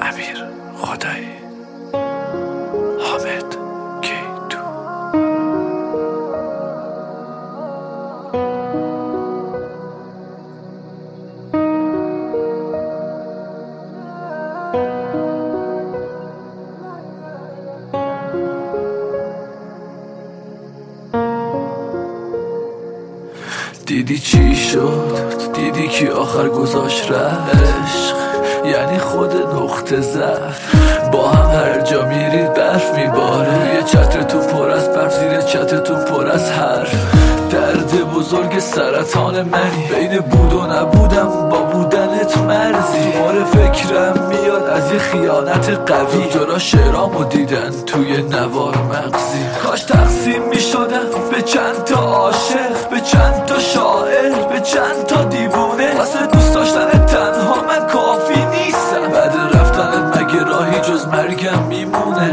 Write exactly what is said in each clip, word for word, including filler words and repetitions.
امیر خدایی، حامد کیتو. دیدی چی شد؟ دیدی کی آخر گذاشت رفت؟ عشق یعنی خود نقطه ضعف. با هم هر جا میرید برف میباره، یه چتر تو پر از برف، زیر چتر تو پر از حرف. درد بزرگ سرطان منی، بین بود و نبودم با بودنت مرزی. دوباره فکرم میاد از یه خیانت قوی، جلو شعرامو دیدن توی نوار مغزی. کاش تقسیم میشدم به چند تا عاشق، به چند تا شاعر، به چند تا دیوونه. واسه دوست داشتن تنها من کافی نیستم، بعد رفتنت مگه راهی جز مرگم میمونه؟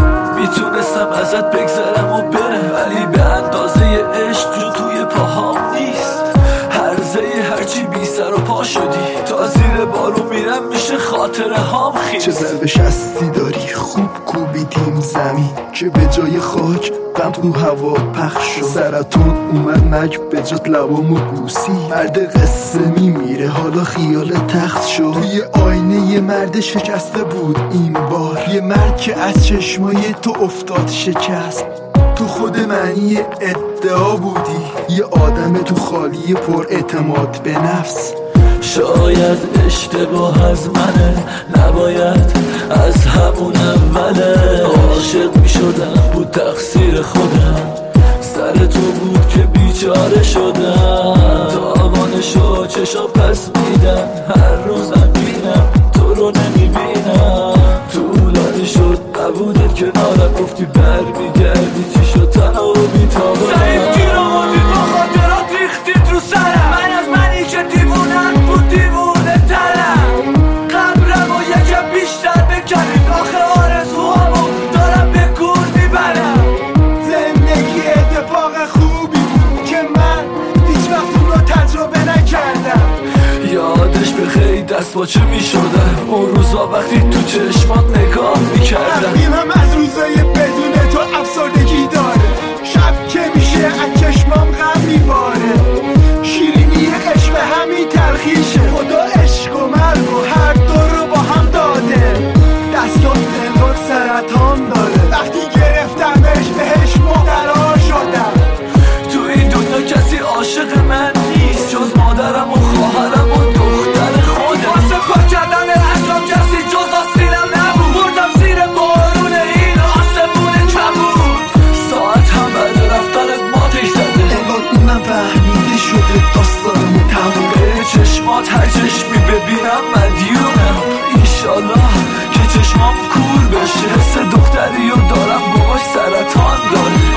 میتونستم ازت بگذرم و برم، ولی به اندازه عشق جو توی پاهام نیست. هرزه هرچی بی سر و پا شدی، تا زیر بارو میرم میشه خاطره هام خیز. چه ضرب شستی داری، خوب کوبیدیم زمین که به جای خاک غم رو هوا پخش شد. سرطان اومد مگ به جات لبامو بوسی. مرد قصه میمیره حالا خیال تخت شد. توی آینه یه مرد شکسته بود این بار، یه مرد که از چشمای تو افتاد شکست. تو خود معنی ادعا بودی، یه آدم تو خالی پر اعتماد به نفس. شاید اشتباه از منه، نباید از همون اوله. عاشق می شدم بود تقصیر خودم، سر تو بود که بیچاره شدم. تاوانشو چشا پس میدن، هر روز نبینم تو رو نمیبینم. طولانی شد نبودت کنارم، گفتی بر میگردی، چی شد تنها و بیتابم. ضعیف گیر آوردید با خاطرات ریختید رو سرم. من از منی که دیوونم بود دیوونه ترم. قبرم و یکم بیشتر بکنید، آخه آرزوهامو دارم به گور میبرم. زندگی اتفاق خوبی بود که من هیچ وقت اون رو تجربه نکردم. یادش به خیلی دست باچه میشدم اون روزا وقتی تو چشمات نگاه میکردم. رفتیم هم از روزای بدون تو افسردگی داره، شب که میشه از چشمام غم میباره. شیرینی عشق به همین تلخیشه، خدا عشق و مرگ و هر دو رو با هم داده. دستات انگار سرطان داره، وقتی گرفتمش بهش مقرار شدم. تو این دنیا کسی عاشق من نیست جز مادرم و خواهرم و دختر خودم. واسه پاک کردن اجرام کسی جز آسینم نبود، بردم زیر بارون این آسمون کبود. ساعت هم بعد رفتنت ماتش زده، انگار اونم فهمیده شده داستانمو تموم. به چشمات هر چشمی ببینم مدیونم. ایشالله که چشمام کور بشه، حس دختری رو دارم باش سرطان داره.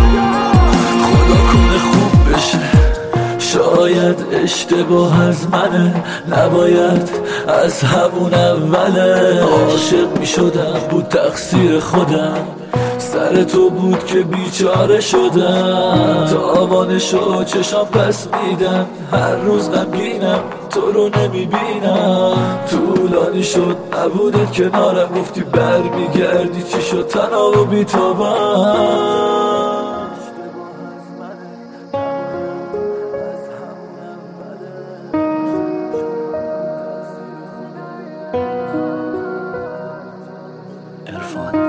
خدا کنه خوب بشه. شاید اشتباه از منه، نباید از همون اوله. عاشق می شدم بود تقصیر خودم، سر تو بود که بیچاره شدم. تاوانشو چشام پس میدن، هر روز غمگینم تو رو نمیبینم. طولانی شد نبودت کنارم، گفتی بر میگردی، چی شد تنها و بیتابم. عرفان